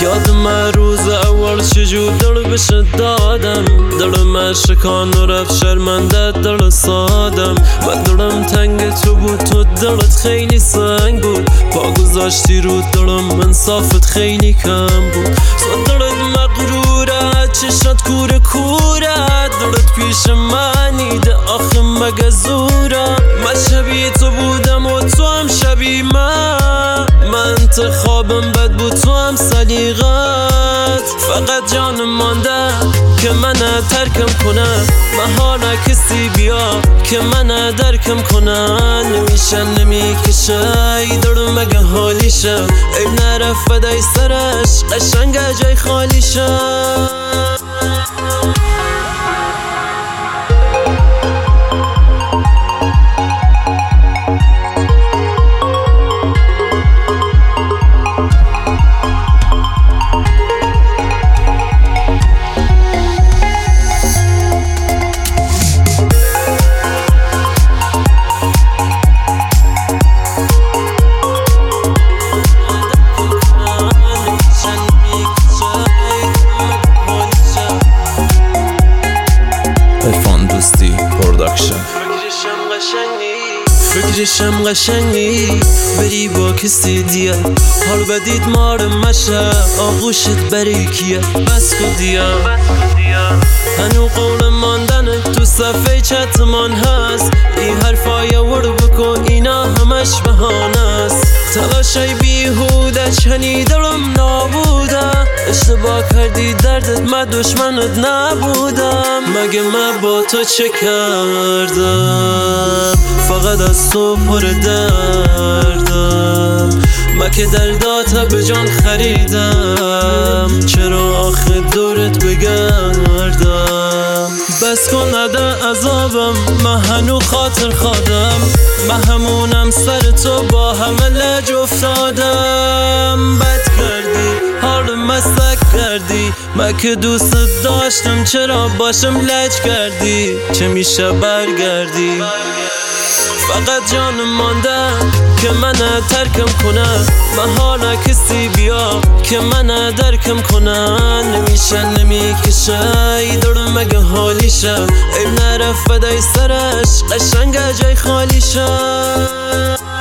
یادم روز اول چجور دل بشه دادم، دلم شکان و رفت شرمنده دل سادم. من دلم تنگ تو بود، تو دلت خیلی سنگ بود. پا گذاشتی رو دلم، انصافت خیلی کم بود. تو دلت مغروره، چشات کوره کوره، دلت پیش منیده آخه مگه زوره. من شبیه تو بودم و تو هم شبیه من انتخابم بد بود، تو هم سلیقت. فقط جانم مانده که من ترکم کنه، بهانه کسی بیا که من درکم کنه. نمیشه نمیکشه دارم مگه حالیشه، عیب نره فدای سرش قشنگه جای خالیشه. فکرشم قشنگی بری با کسی دیگه، حال بدید مار مشه آغوشت بری کیه. بس کو دیگه هنو قول ماندنه تو صفحه چتمان هست. این حرفای ور بکن اینا همش بهانه است. تلاشای بیهوده چنی دلم نابوده، اشتباه کردی دردت من دشمنت نبودم. مگه من با تو چه کردم، فقط از تو پر دردم. من که دردات به جان خریدم، چرا آخه دورت بگردم. بس کن نده عذابم، من هنو خاطر خادم. من همونم سر تو با همه لج افتادم. بد کردی حال مستک کردی، من که دوست داشتم چرا باشم لج کردی. چه میشه برگردی، فقط جانم مانده که من ترکم کنه. بهانه کسی بیا که من درکم کنه. نمیشه نمیکشه دارم مگه حالیشه، عیب نره فدای سرش قشنگه جای خالیشه.